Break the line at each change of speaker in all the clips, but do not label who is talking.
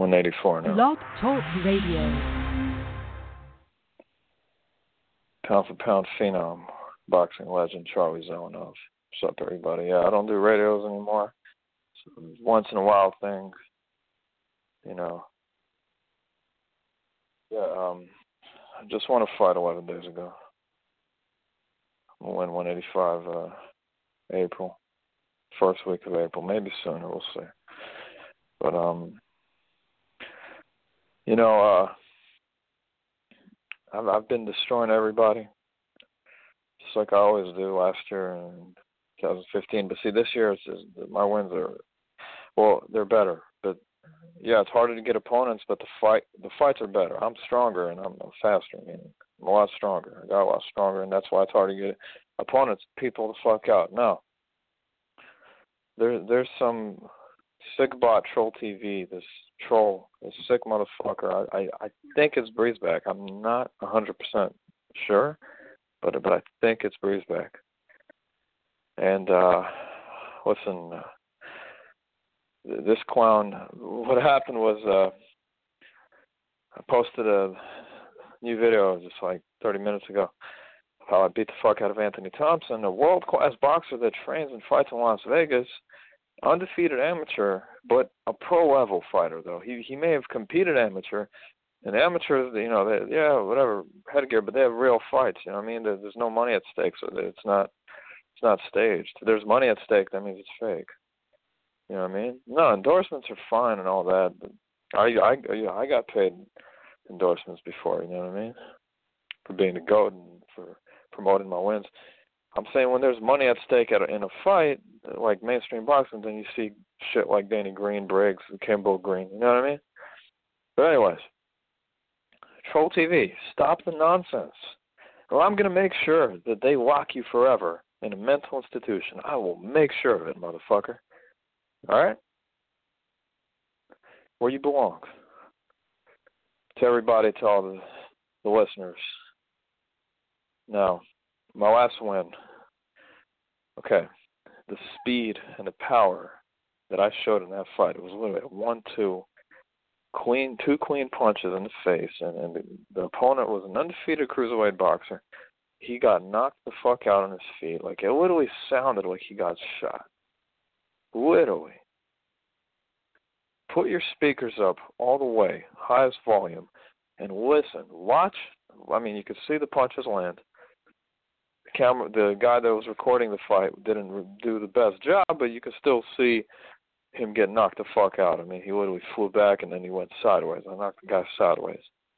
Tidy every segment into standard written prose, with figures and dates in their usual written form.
184 now.
Blog Talk Radio.
Pound for pound phenom, boxing legend Charlie Zelenoff. What's up, everybody? Yeah, I don't do radios anymore. It's a once in a while thing, you know. Yeah, I just won a fight 11 days ago. I'll win 185 April, first week of April, maybe sooner, we'll see. But, you know, I've been destroying everybody, just like I always do last year in 2015. But see, this year my wins are, well, they're better. But yeah, it's harder to get opponents, but the fights are better. I'm stronger and I'm faster. I mean, I'm a lot stronger. I got a lot stronger, and that's why it's hard to get opponents, people to fuck out. No, there's some sick bot Troll TV. This sick motherfucker. I think it's Breezeback. I'm not 100% sure, but I think it's Breezeback. And listen, this clown. What happened was I posted a new video just like 30 minutes ago of how I beat the fuck out of Anthony Thompson, a world-class boxer that trains and fights in Las Vegas. Undefeated amateur, but a pro-level fighter, though. He may have competed amateur, and amateurs, you know, whatever, headgear, but they have real fights, you know what I mean? There's no money at stake, so it's not staged. If there's money at stake, that means it's fake. You know what I mean? No, endorsements are fine and all that, but I got paid endorsements before, you know what I mean? For being the GOAT and for promoting my wins. I'm saying when there's money at stake in a fight, like mainstream boxing, then you see shit like Danny Green, Briggs, and Kimbo Green. You know what I mean? But anyways, Troll TV, stop the nonsense. Or I'm going to make sure that they lock you forever in a mental institution. I will make sure of it, motherfucker. All right? Where you belong. To everybody, to all the listeners. Now, my last win. Okay. The speed and the power that I showed in that fight, it was literally a 1-2, two clean punches in the face, and the opponent was an undefeated cruiserweight boxer. He got knocked the fuck out on his feet. Like, it literally sounded like he got shot. Literally. Put your speakers up all the way, highest volume, and listen. Watch. I mean, you could see the punches land. The guy that was recording the fight didn't do the best job, but you could still see him get knocked the fuck out. I mean, he literally flew back and then he went sideways. I knocked the guy sideways.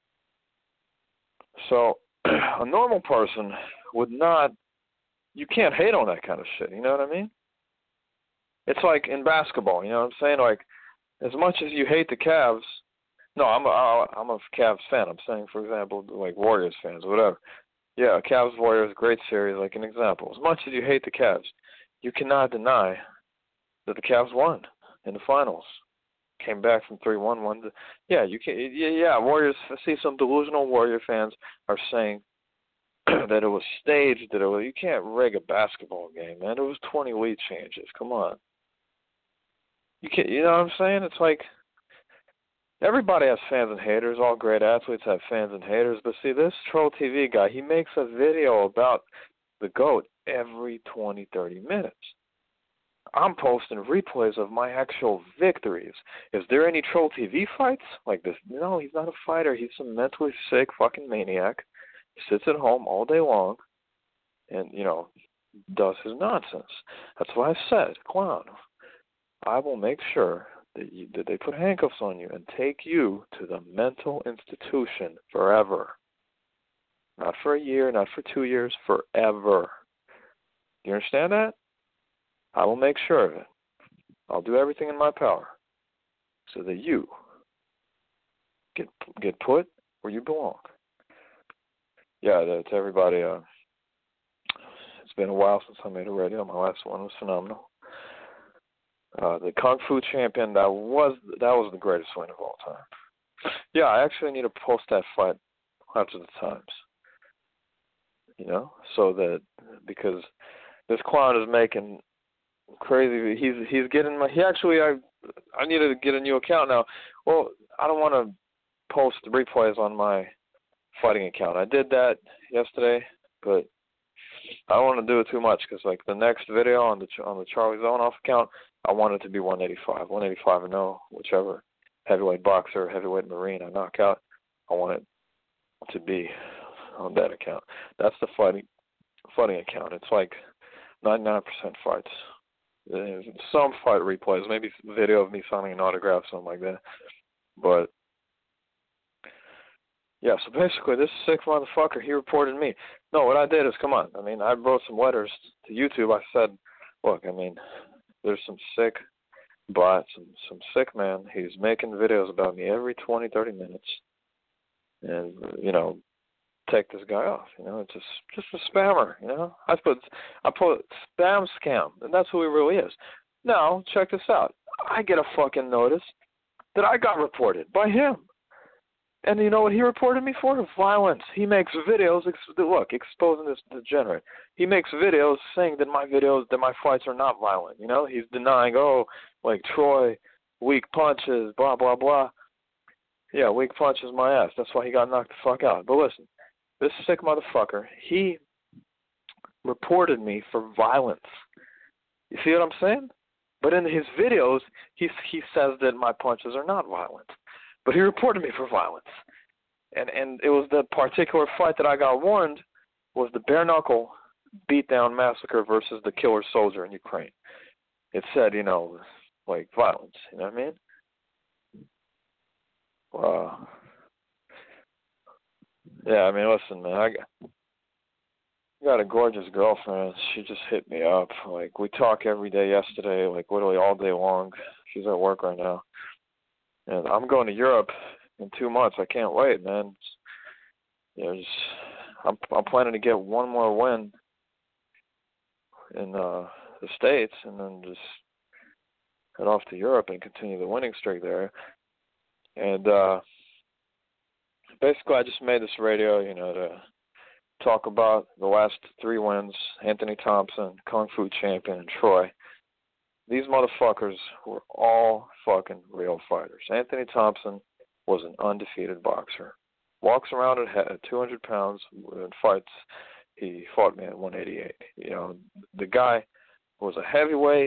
So a normal person would not, you can't hate on that kind of shit, you know what I mean? It's like in basketball, you know what I'm saying? Like, as much as you hate the Cavs, no, I'm a Cavs fan. I'm saying, for example, like Warriors fans, whatever. Yeah, Cavs Warriors, great series, like an example. As much as you hate the Cavs, you cannot deny that the Cavs won in the finals. Came back from 3-1, yeah, you can. Yeah, Warriors. I see some delusional Warrior fans are saying that it was staged. You can't rig a basketball game, man. It was 20 lead changes. Come on. You can't. You know what I'm saying? It's like, everybody has fans and haters. All great athletes have fans and haters. But see, this Troll TV guy, he makes a video about the GOAT every 20, 30 minutes. I'm posting replays of my actual victories. Is there any Troll TV fights like this? No, he's not a fighter. He's some mentally sick fucking maniac. He sits at home all day long and, you know, does his nonsense. That's why I said, clown, I will make sure that they put handcuffs on you and take you to the mental institution forever. Not for a year, not for 2 years, forever. Do you understand that? I will make sure of it. I'll do everything in my power so that you get put where you belong. Yeah, to everybody, it's been a while since I made a radio. My last one was phenomenal. The Kung Fu Champion, that was the greatest win of all time. Yeah, I actually need to post that fight hundreds of times. You know, so that, because this clown is making crazy. He's getting my. I needed to get a new account now. Well, I don't want to post replays on my fighting account. I did that yesterday, but I don't want to do it too much because, like, the next video on the Charlie Zonoff account, I want it to be 185 and 0, whichever heavyweight boxer, heavyweight Marine I knock out. I want it to be on that account. That's the fighting account. It's like 99% fights. Some fight replays, maybe video of me signing an autograph, something like that. But yeah, so basically, this sick motherfucker, he reported me. No, what I did is, come on. I mean, I wrote some letters to YouTube. I said, look, I mean, there's some sick bot, some sick man. He's making videos about me every 20, 30 minutes. And, you know, take this guy off. You know, it's just a spammer, you know. I put spam scam, and that's who he really is. Now, check this out. I get a fucking notice that I got reported by him. And you know what he reported me for? Violence. He makes videos, exposing this degenerate. He makes videos saying that my fights are not violent. You know, he's denying, like Troy, weak punches, blah, blah, blah. Yeah, weak punches my ass. That's why he got knocked the fuck out. But listen, this sick motherfucker, he reported me for violence. You see what I'm saying? But in his videos, he says that my punches are not violent. But he reported me for violence. And it was the particular fight that I got warned was the bare knuckle beatdown massacre versus the killer soldier in Ukraine. It said, you know, like violence. You know what I mean? Wow. Yeah, I mean, listen, man, I got a gorgeous girlfriend. She just hit me up. Like, we talk every day yesterday, like literally all day long. She's at work right now. And I'm going to Europe in 2 months. I can't wait, man. You know, I'm planning to get one more win in the States, and then just head off to Europe and continue the winning streak there. And basically, I just made this radio, you know, to talk about the last 3 wins: Anthony Thompson, Kung Fu Champion, and Troy. These motherfuckers were all fucking real fighters. Anthony Thompson was an undefeated boxer. Walks around at 200 pounds in fights. He fought me at 188. You know, the guy was a heavyweight.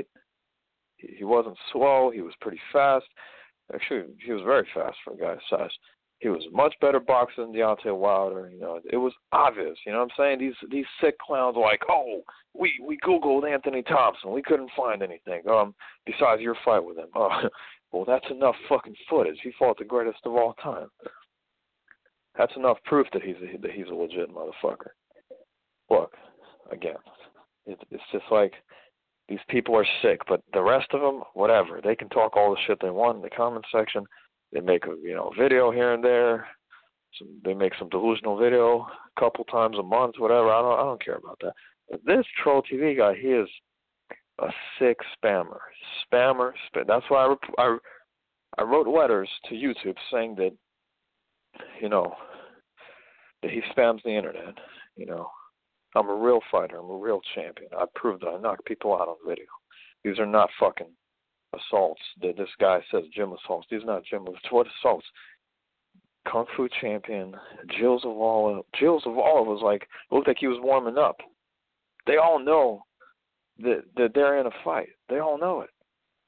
He wasn't slow. He was pretty fast. Actually, he was very fast for a guy his size. He was a much better boxer than Deontay Wilder. You know, it was obvious. You know what I'm saying? These sick clowns are like, we Googled Anthony Thompson. We couldn't find anything. Besides your fight with him. Well, that's enough fucking footage. He fought the greatest of all time. That's enough proof that he's a legit motherfucker. Look, again, it's just like these people are sick, but the rest of them, whatever. They can talk all the shit they want in the comment section. They make a video here and there. They make some delusional video a couple times a month, whatever. I don't care about that. But this Troll TV guy, he is a sick spammer. That's why I wrote letters to YouTube saying that, you know, that he spams the internet. You know, I'm a real fighter. I'm a real champion. I proved that I knock people out on video. These are not fucking assaults. This guy says gym assaults. These are not gym assaults. What assaults? Kung Fu Champion, Gilles Zavala. Gilles Zavala was like, looked like he was warming up. They all know that they're in a fight. They all know it.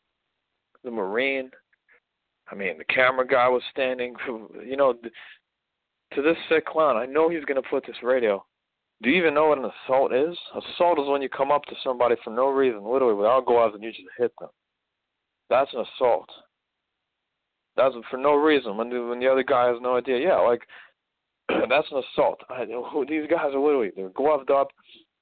The Marine, I mean, the camera guy was standing. You know, to this sick clown, I know he's going to put this radio. Do you even know what an assault is? Assault is when you come up to somebody for no reason, literally without gloves, and you just hit them. That's an assault. That's for no reason. When the other guy has no idea. Yeah, like, that's an assault. These guys are literally, they're gloved up.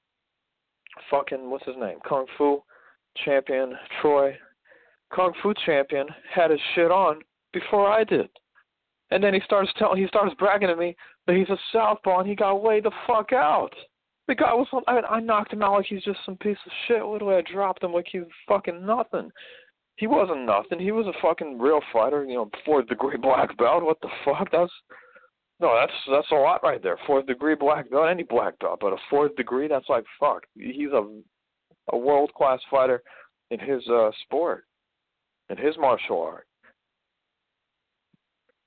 Fucking, what's his name? Kung Fu Champion, Troy. Kung Fu Champion had his shit on before I did. And then he starts bragging to me that he's a southpaw and he got laid the fuck out. The guy was, I knocked him out like he's just some piece of shit. Literally, I dropped him like he's fucking nothing. He wasn't nothing. He was a fucking real fighter, you know, 4th degree black belt. What the fuck? That's a lot right there. 4th degree black belt, any black belt, but a 4th degree, that's like fuck. He's a world class fighter in his sport, in his martial art.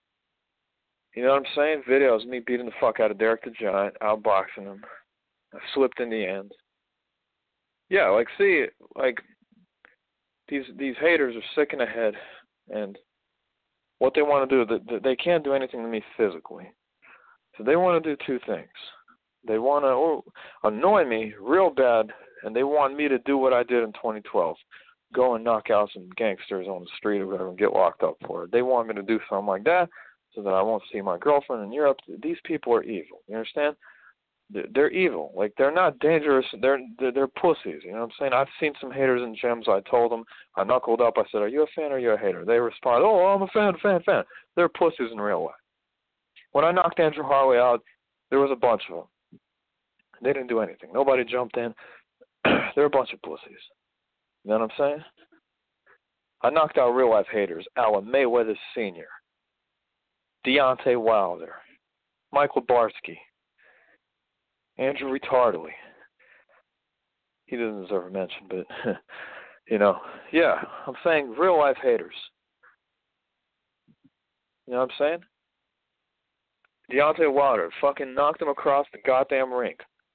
You know what I'm saying? Videos of me beating the fuck out of Derek the Giant, outboxing him. I slipped in the end. Yeah, like, see, like, these haters are sick in the head, and what they want to do, they can't do anything to me physically. So they want to do two things. They want to annoy me real bad, and they want me to do what I did in 2012, go and knock out some gangsters on the street or whatever and get locked up for it. They want me to do something like that so that I won't see my girlfriend in Europe. These people are evil. You understand? They're evil. Like, they're not dangerous. They're pussies. You know what I'm saying? I've seen some haters in gyms. I told them, I knuckled up. I said, are you a fan or are you a hater? They respond, oh, I'm a fan. They're pussies in real life. When I knocked Andrew Harley out, there was a bunch of them. They didn't do anything. Nobody jumped in. They're a bunch of pussies. You know what I'm saying? I knocked out real-life haters. Alan Mayweather Sr., Deontay Wilder, Michael Barsky, Andrew Retardley. He doesn't deserve a mention, but, you know. Yeah, I'm saying real-life haters. You know what I'm saying? Deontay Wilder fucking knocked him across the goddamn ring.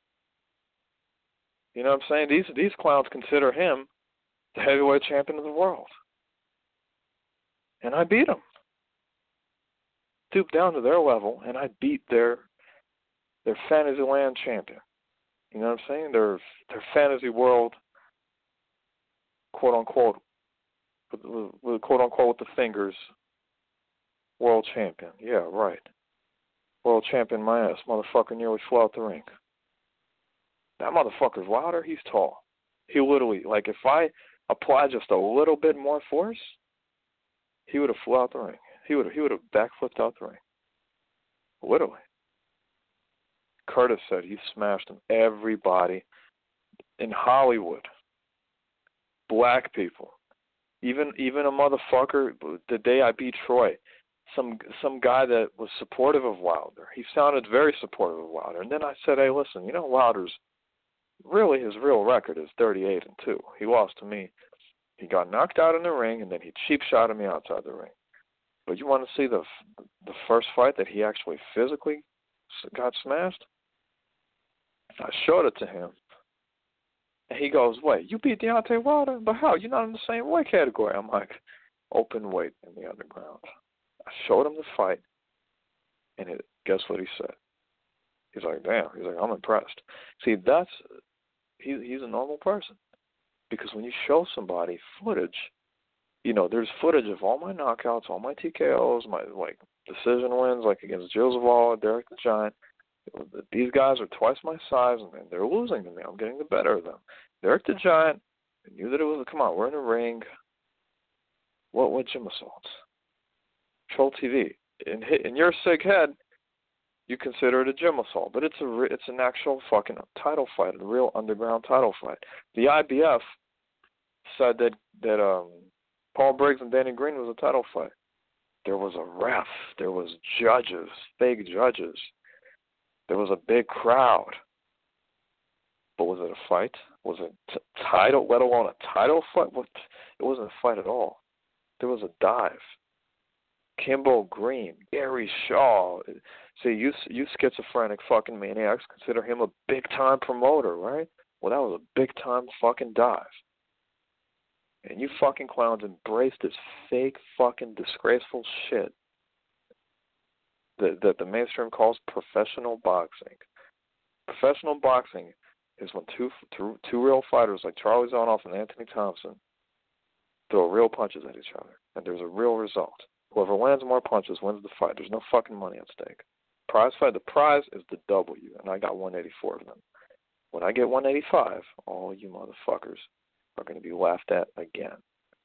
You know what I'm saying? These clowns consider him the heavyweight champion of the world. And I beat him. Stooped down to their level, and I beat their Fantasyland champion. You know what I'm saying? Their fantasy world, quote unquote, with quote unquote with the fingers, world champion. Yeah, right. World champion my ass. Motherfucker nearly flew out the ring. That motherfucker's Wilder. He's tall. He literally, like, if I applied just a little bit more force, he would have flew out the ring. He would have backflipped out the ring. Literally. Curtis said he smashed him. Everybody in Hollywood, black people, even a motherfucker. The day I beat Troy, some guy that was supportive of Wilder. He sounded very supportive of Wilder. And then I said, hey, listen, you know, Wilder's really, his real record is 38-2. He lost to me. He got knocked out in the ring, and then he cheap shot at me outside the ring. But you want to see the first fight that he actually physically got smashed? I showed it to him. And he goes, wait, you beat Deontay Wilder? But how? You're not in the same weight category. I'm like, open weight in the underground. I showed him the fight, and guess what he said? He's like, damn. He's like, I'm impressed. See, he's a normal person. Because when you show somebody footage, you know, there's footage of all my knockouts, all my TKOs, my, like, decision wins, like against Joe Zavala, Derek the Giant. These guys are twice my size, and they're losing to me. I'm getting the better of them. Derek the Giant, I knew that it was, come on, we're in a ring. What gym assaults? Troll TV. In your sick head, you consider it a gym assault, but it's an actual fucking title fight, a real underground title fight. The IBF said that Paul Briggs and Danny Green was a title fight. There was a ref. There was judges, fake judges. There was a big crowd. But was it a fight? Was it title, let alone a title fight? It wasn't a fight at all. There was a dive. Kimbo Green, Gary Shaw. See, you schizophrenic fucking maniacs consider him a big-time promoter, right? Well, that was a big-time fucking dive. And you fucking clowns embraced this fake fucking disgraceful shit that the mainstream calls professional boxing. Professional boxing is when two real fighters like Charlie Zonoff and Anthony Thompson throw real punches at each other, and there's a real result. Whoever lands more punches wins the fight. There's no fucking money at stake. Prize fight, the prize is the W, and I got 184 of them. When I get 185, all you motherfuckers are going to be laughed at again.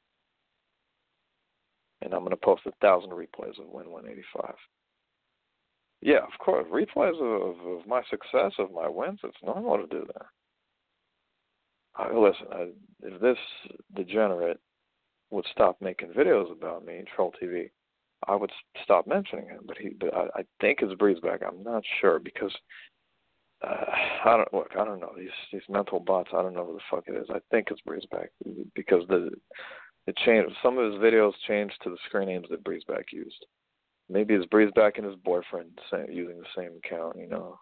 And I'm going to post 1,000 replays of Win 185. Yeah, of course, replays of my success, of my wins, it's normal to do that. Listen, if this degenerate would stop making videos about me, Troll TV, I would stop mentioning him. But I think it's Breezeback. I'm not sure because I don't know these mental bots. I don't know who the fuck it is. I think it's Breezeback because it changed. Some of his videos changed to the screen names that Breezeback used. Maybe his Breeze back and his boyfriend using the same account, you know.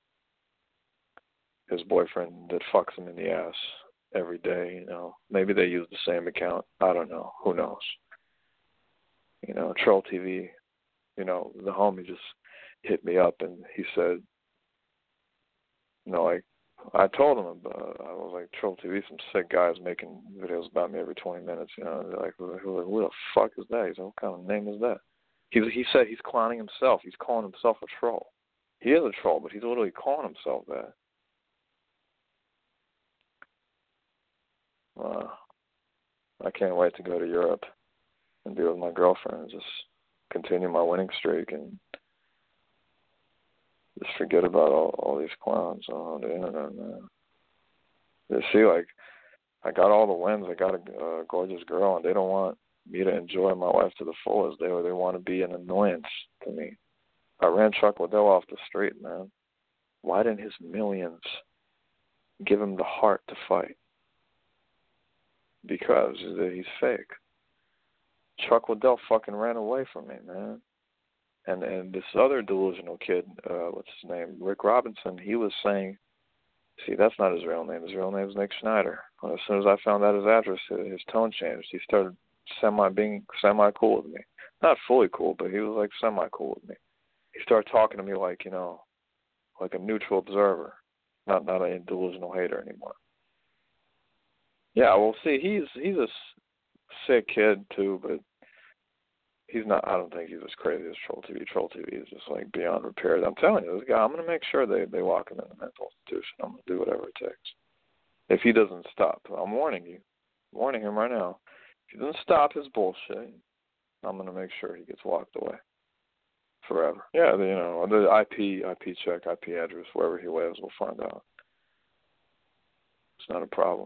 His boyfriend that fucks him in the ass every day, you know. Maybe they use the same account. I don't know. Who knows? You know, Troll TV, you know, the homie just hit me up and he said, you know, like, I told him about, I was like, Troll TV, some sick guys making videos about me every 20 minutes, you know. They're like, who the fuck is that? He's like, what kind of name is that? He said he's clowning himself. He's calling himself a troll. He is a troll, but he's literally calling himself that. I can't wait to go to Europe and be with my girlfriend and just continue my winning streak and just forget about all these clowns on the internet, man. You see, like, I got all the wins. I got a gorgeous girl, and they don't want me to enjoy my life to the fullest. They want to be an annoyance to me. I ran Chuck Liddell off the street, man. Why didn't his millions give him the heart to fight? Because he's fake. Chuck Liddell fucking ran away from me, man. And this other delusional kid, what's his name, Rick Robinson, he was saying, see, that's not his real name. His real name is Nick Schneider. As soon as I found out his address, his tone changed. He started being semi-cool with me. Not fully cool, but he was like semi-cool with me. He started talking to me like, you know, like a neutral observer, not a delusional hater anymore. Yeah, well, see, he's a sick kid too, but he's not. I don't think he's as crazy as Troll TV. Troll TV is just like beyond repair. I'm telling you, this guy. I'm gonna make sure they lock him in a mental institution. I'm gonna do whatever it takes. If he doesn't stop, I'm warning you, warning him right now. If he doesn't stop his bullshit, I'm gonna make sure he gets locked away forever. Yeah, you know, the IP check, IP address, wherever he lives, we'll find out. It's not a problem.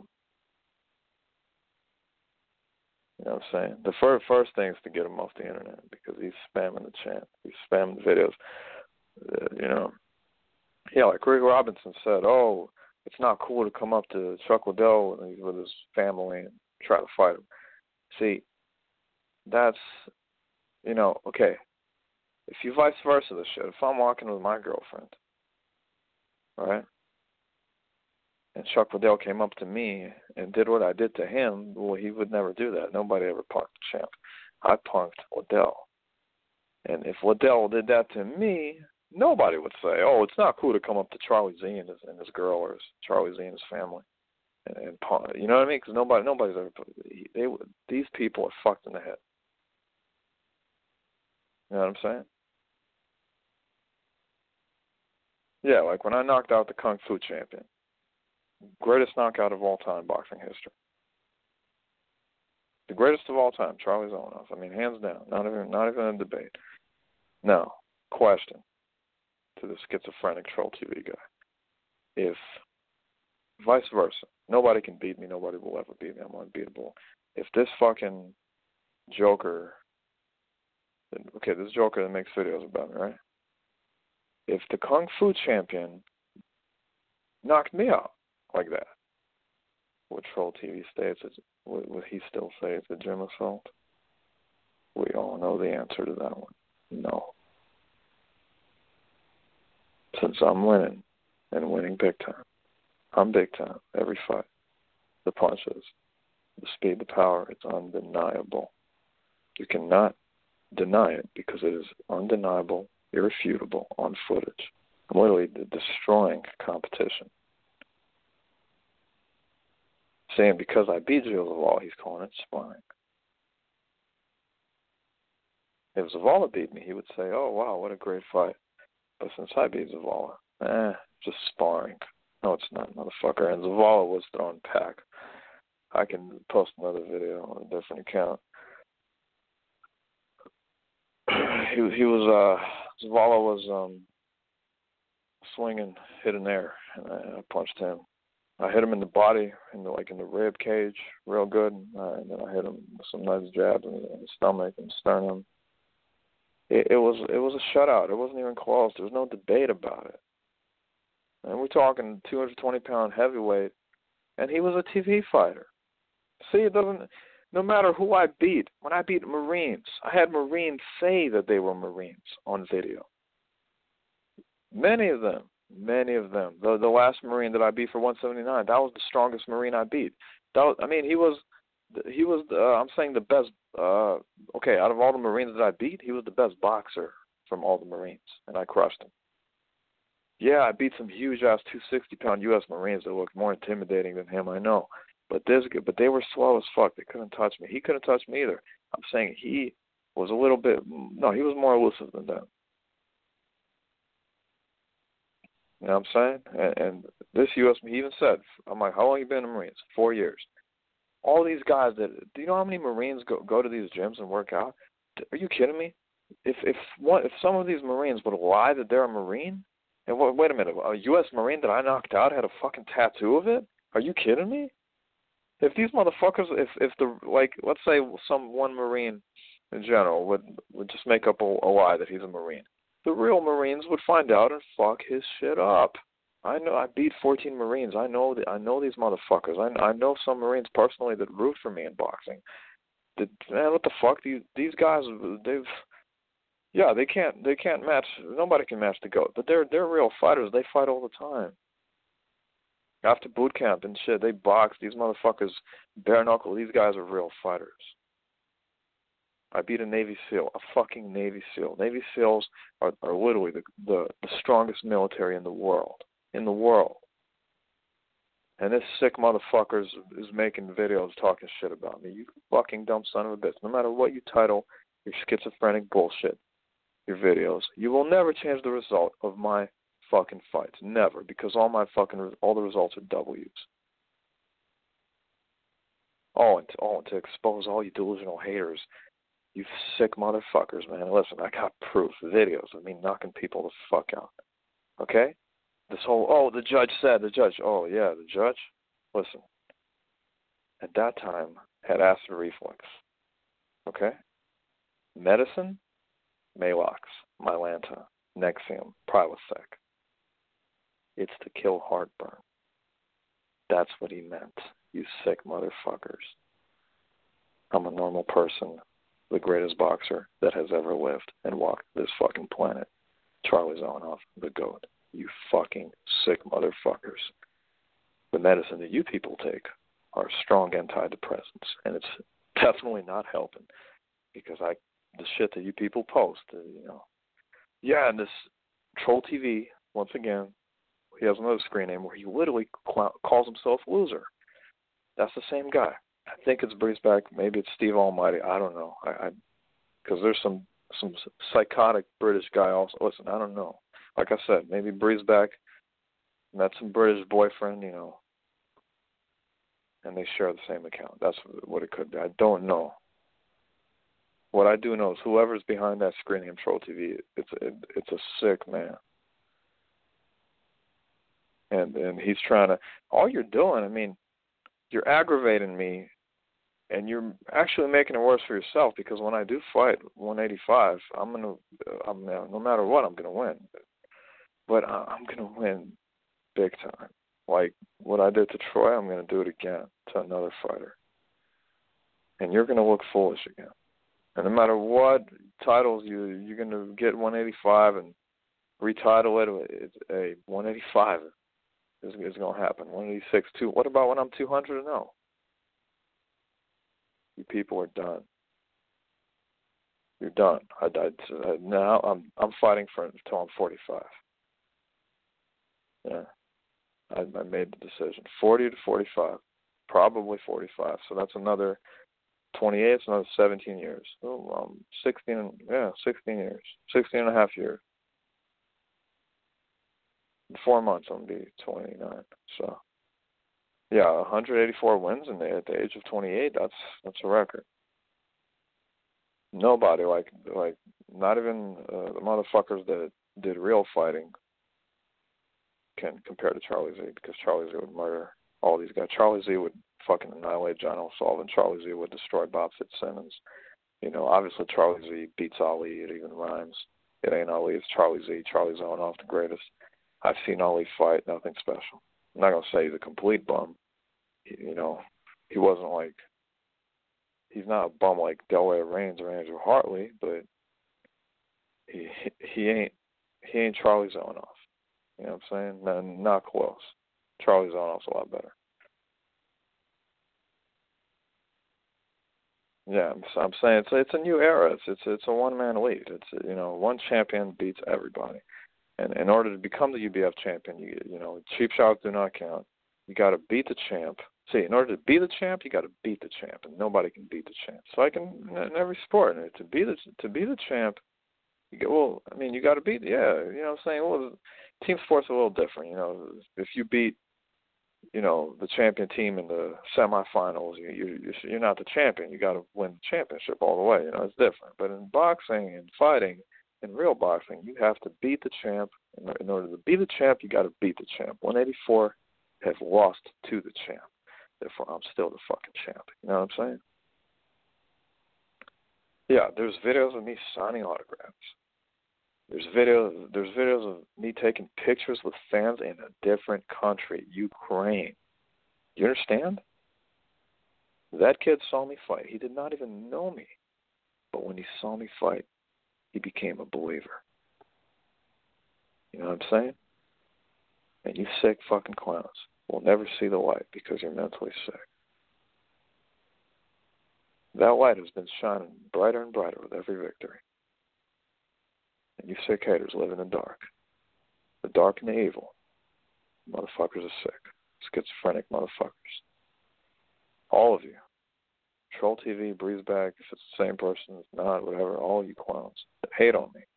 You know what I'm saying? The first thing is to get him off the internet because he's spamming the chant. He's spamming the videos. You know, yeah, like Rick Robinson said, oh, it's not cool to come up to Chuck Liddell and he's with his family and try to fight him. See, that's, you know, okay. If you vice versa this shit, if I'm walking with my girlfriend, right, and Chuck Liddell came up to me and did what I did to him, well, he would never do that. Nobody ever punked the champ. I punked Liddell. And if Liddell did that to me, nobody would say, oh, it's not cool to come up to Charlie Z and his girl or Charlie Z and his family and punk. You know what I mean? Because nobody's ever, these people are fucked in the head. You know what I'm saying? Yeah, like when I knocked out the Kung Fu champion. Greatest knockout of all time, boxing history. The greatest of all time, Charlie Zolonoff. I mean, hands down. Not even a debate. Now, question to the schizophrenic Troll TV guy. If vice versa, nobody can beat me, nobody will ever beat me, I'm unbeatable. If this fucking joker, okay, this joker that makes videos about me, right? If the Kung Fu champion knocked me out like that, would Troll TV would he still say it's a gym assault? We all know the answer to that one. No. Since I'm winning, and winning big time, I'm big time every fight. The punches, the speed, the power, it's undeniable. You cannot deny it because it is undeniable, irrefutable, on footage. I'm literally destroying competition. Saying because I beat Gilles Zavala, he's calling it sparring. If Zavala beat me, he would say, oh, wow, what a great fight. But since I beat Zavala, just sparring. No, it's not, motherfucker. And Zavala was throwing pack. I can post another video on a different account. Zavala was swinging, hitting air, and I punched him. I hit him in the body, in the rib cage, real good, and then I hit him with some nice jabs in the stomach and sternum. It was a shutout. It wasn't even close. There was no debate about it. And we're talking 220-pound heavyweight, and he was a TV fighter. See, it doesn't. No matter who I beat, when I beat Marines, I had Marines say that they were Marines on video. Many of them. The last Marine that I beat for 179, that was the strongest Marine I beat. I'm saying the best. Okay, out of all the Marines that I beat, he was the best boxer from all the Marines, and I crushed him. Yeah, I beat some huge-ass 260-pound U.S. Marines that looked more intimidating than him, I know. But they were slow as fuck. They couldn't touch me. He couldn't touch me either. I'm saying he was he was more elusive than them. You know what I'm saying? And this U.S. he even said, I'm like, how long you been in the Marines? 4 years. All these guys do you know how many Marines go to these gyms and work out? Are you kidding me? If some of these Marines would lie that they're a Marine, and wait a minute, a U.S. Marine that I knocked out had a fucking tattoo of it? Are you kidding me? If these motherfuckers, let's say one Marine in general would just make up a lie that he's a Marine, the real Marines would find out and fuck his shit up. I know I beat 14 Marines. I know these motherfuckers. I know some Marines personally that root for me in boxing. Man, what the fuck? These guys, they can't match. Nobody can match the GOAT. But they're real fighters. They fight all the time. After boot camp and shit, they box. These motherfuckers bare knuckle. These guys are real fighters. I beat a Navy SEAL, a fucking Navy SEAL. Navy SEALs are literally the strongest military in the world. And this sick motherfucker is making videos talking shit about me. You fucking dumb son of a bitch. No matter what you title your schizophrenic bullshit, your videos, you will never change the result of my fucking fights. Never. Because all the results are W's. To expose all you delusional haters. You sick motherfuckers, man. Listen, I got proof, videos of me knocking people the fuck out. Okay? This whole, the judge said, the judge. Oh, yeah, the judge? Listen. At that time, had acid reflux. Okay? Medicine, Maalox, Mylanta, Nexium, Prilosec. It's to kill heartburn. That's what he meant, you sick motherfuckers. I'm a normal person, the greatest boxer that has ever lived and walked this fucking planet. Charlie Zelenoff, the GOAT. You fucking sick motherfuckers. The medicine that you people take are strong antidepressants, and it's definitely not helping because the shit that you people post, Yeah, and this Troll TV, once again, he has another screen name where he literally calls himself Loser. That's the same guy. I think it's Breezeback. Maybe it's Steve Almighty. I don't know. Because there's some psychotic British guy also. Listen, I don't know. Like I said, maybe Breezeback met some British boyfriend, and they share the same account. That's what it could be. I don't know. What I do know is whoever's behind that screen name Troll TV, it's a sick man. And he's trying to. All you're doing, you're aggravating me. And you're actually making it worse for yourself because when I do fight 185, no matter what, I'm gonna win. But I'm gonna win big time. Like what I did to Troy, I'm gonna do it again to another fighter. And you're gonna look foolish again. And no matter what titles you're gonna get 185 and retitle it. It's a 185 is gonna happen. 186 too. What about when I'm 200-0? You people are done. You're done. Now I'm fighting until I'm 45. Yeah, I made the decision. 40 to 45, probably 45. So that's another 28. It's another 17 years. So 16 years, 16 and a half years. In 4 months, I'm gonna be 29. So. Yeah, 184 wins at the age of 28. That's a record. Nobody like not even the motherfuckers that did real fighting can compare to Charlie Z because Charlie Z would murder all these guys. Charlie Z would fucking annihilate John O'Sullivan. Charlie Z would destroy Bob Fitzsimmons. Obviously Charlie Z beats Ali. It even rhymes. It ain't Ali. It's Charlie Z. Charlie Zelenoff, the greatest. I've seen Ali fight. Nothing special. I'm not going to say he's a complete bum. He wasn't like he's not a bum like Delaware Reigns or Andrew Hartley, but he ain't Charlie Zanoff. You know what I'm saying? Not close. Charlie Zanoff's a lot better. Yeah, I'm saying it's a new era. It's a one-man league. It's one champion beats everybody. And in order to become the UBF champion, cheap shots do not count. You got to beat the champ. See, in order to be the champ, you got to beat the champ, and nobody can beat the champ. So in every sport, and to be the champ, you got to beat. Yeah, you know what I'm saying. Well, team sports are a little different. If you beat the champion team in the semifinals, you're not the champion. You got to win the championship all the way. It's different. But in boxing and fighting, in real boxing, you have to beat the champ. In order to be the champ, you got to beat the champ. 184 has lost to the champ. Therefore, I'm still the fucking champ. You know what I'm saying? Yeah, there's videos of me signing autographs. There's videos of me taking pictures with fans in a different country, Ukraine. You understand? That kid saw me fight. He did not even know me. But when he saw me fight, he became a believer. You know what I'm saying? And you sick fucking clowns will never see the light because you're mentally sick. That light has been shining brighter and brighter with every victory. And you sick haters live in the dark. The dark and the evil. Motherfuckers are sick. Schizophrenic motherfuckers. All of you. Troll TV, Breezeback, if it's the same person, if not, whatever, all you clowns that hate on me.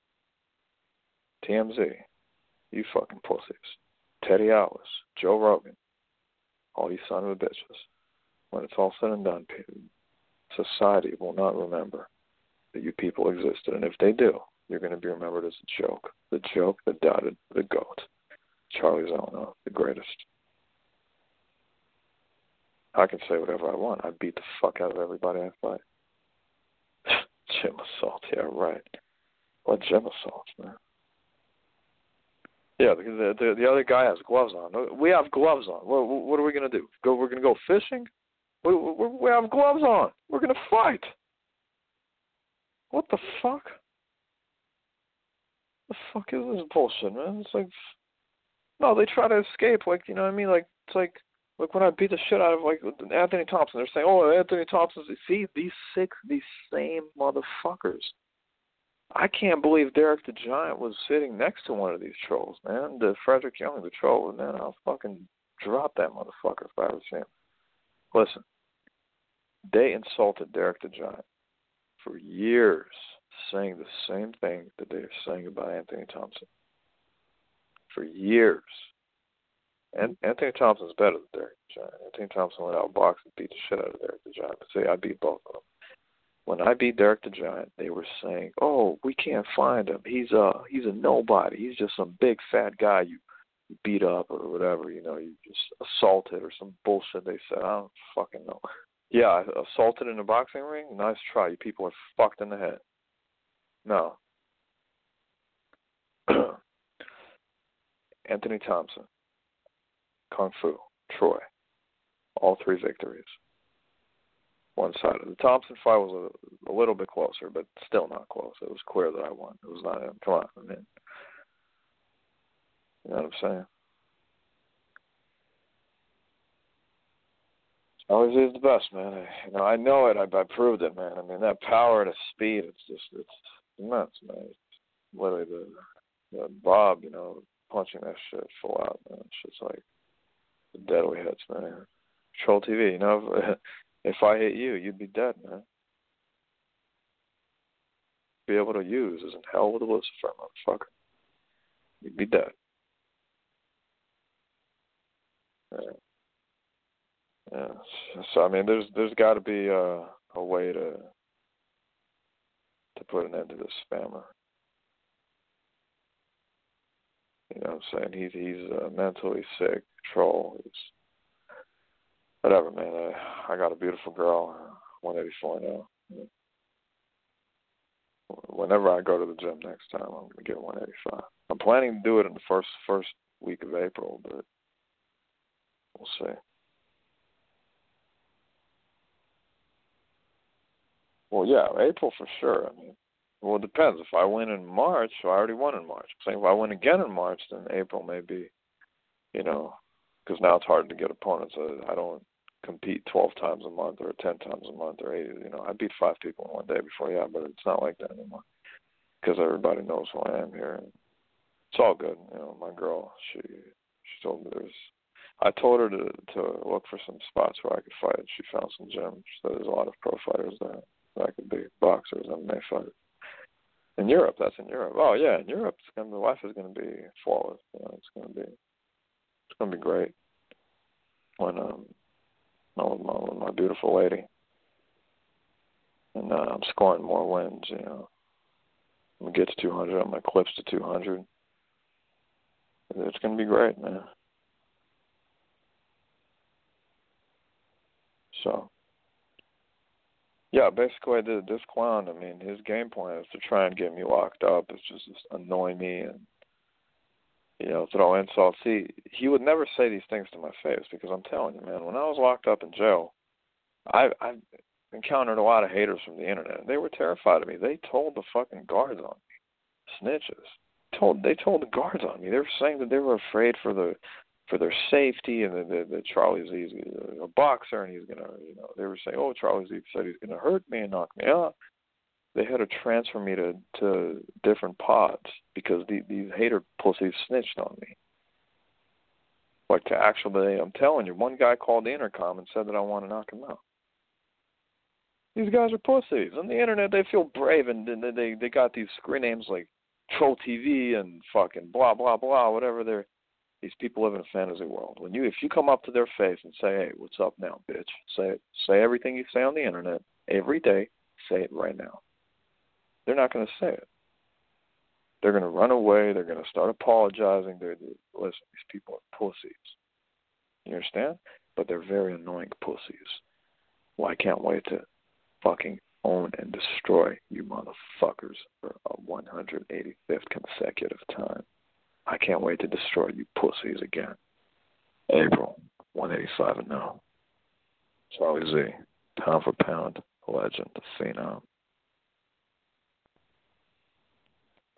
TMZ, you fucking pussies. Teddy Atlas, Joe Rogan, all you son of a bitches. When it's all said and done, society will not remember that you people existed. And if they do, you're going to be remembered as a joke. The joke that doubted the GOAT. Charlie Zano, the greatest. I can say whatever I want. I beat the fuck out of everybody I fight. Gym assault, yeah, right. What gym assaults, man? Yeah, the other guy has gloves on. We have gloves on. What are we going to do? We're going to go fishing? We have gloves on. We're going to fight. What the fuck? The fuck is this bullshit, man? It's like, no, they try to escape. Like, you know what I mean? Like, it's like when I beat the shit out of like Anthony Thompson. They're saying, "Oh, Anthony Thompson." See, these same motherfuckers. I can't believe Derek the Giant was sitting next to one of these trolls, man. The Frederick Young, the troll, man. I'll fucking drop that motherfucker if I ever see him. Listen, they insulted Derek the Giant for years, saying the same thing that they're saying about Anthony Thompson. For years. And Anthony Thompson's better than Derek the Giant. Anthony Thompson went out boxing and beat the shit out of Derek the Giant. But see, I beat both of them. When I beat Derek the Giant, they were saying, "Oh, we can't find him. He's a nobody. He's just some big fat guy you beat up or whatever. You just assaulted or some bullshit." They said, "I don't fucking know." Yeah, assaulted in a boxing ring. Nice try. You people are fucked in the head. No. Anthony Thompson, Kung Fu, Troy, all 3 victories. One side of the Thompson fight was a little bit closer, but still not close. It was clear that I won. It was not him. Come on, I mean, you know what I'm saying? Always is the best, man. I know it. I proved it, man. I mean, that power and the speed, it's immense, man. It's literally the Bob, punching that shit full out, man. It's just like the deadly hits, man. Troll TV, if I hit you, you'd be dead, man. Be able to use is in hell with a Lucifer, motherfucker. You'd be dead. Yeah. So I mean, there's got to be a way to put an end to this spammer. You know what I'm saying? He's mentally sick, troll. He's whatever, man. I got a beautiful girl, 184 now. Whenever I go to the gym next time, I'm going to get 185. I'm planning to do it in the first week of April, but we'll see. Well, yeah, April for sure. I mean, well, it depends. If I win in March, I already won in March. I'm saying if I win again in March, then April may be, because now it's hard to get opponents. I don't compete 12 times a month or 10 times a month or 8. I beat 5 people in one day before, but it's not like that anymore because everybody knows who I am here. And it's all good. My girl, she told me I told her to look for some spots where I could fight. She found some gyms. So there's a lot of pro fighters there that I could be, boxers, MMA fighters. In Europe, that's in Europe. Oh yeah, in Europe, the life is going to be flawless. It's going to be great when with my beautiful lady, and I'm scoring more wins. I'm gonna get to 200. I'm gonna eclipse to 200. It's going to be great, man. So, yeah, basically this clown, his game plan is to try and get me locked up. It's just annoy me and, throw insults. See, he would never say these things to my face because I'm telling you, man, when I was locked up in jail, I've encountered a lot of haters from the internet. They were terrified of me. They told the fucking guards on me. Snitches. They told the guards on me. They were saying that they were afraid for their safety, and that Charlie Z's a boxer, and he's gonna, they were saying, oh, Charlie Z said he's gonna hurt me and knock me out. They had to transfer me to different pods because these hater pussies snitched on me. Like I'm telling you, one guy called the intercom and said that I want to knock him out. These guys are pussies. On the internet, they feel brave, and they got these screen names like Troll TV and fucking blah blah blah, whatever. These people live in a fantasy world. If you come up to their face and say, hey, what's up now, bitch? Say everything you say on the internet every day. Say it right now. They're not going to say it. They're going to run away. They're going to start apologizing. Listen, these people are pussies. You understand? But they're very annoying pussies. Well, I can't wait to fucking own and destroy you motherfuckers for a 185th consecutive time. I can't wait to destroy you pussies again. April, 185 and 0. Charlie Z, pound for pound, legend, the phenom.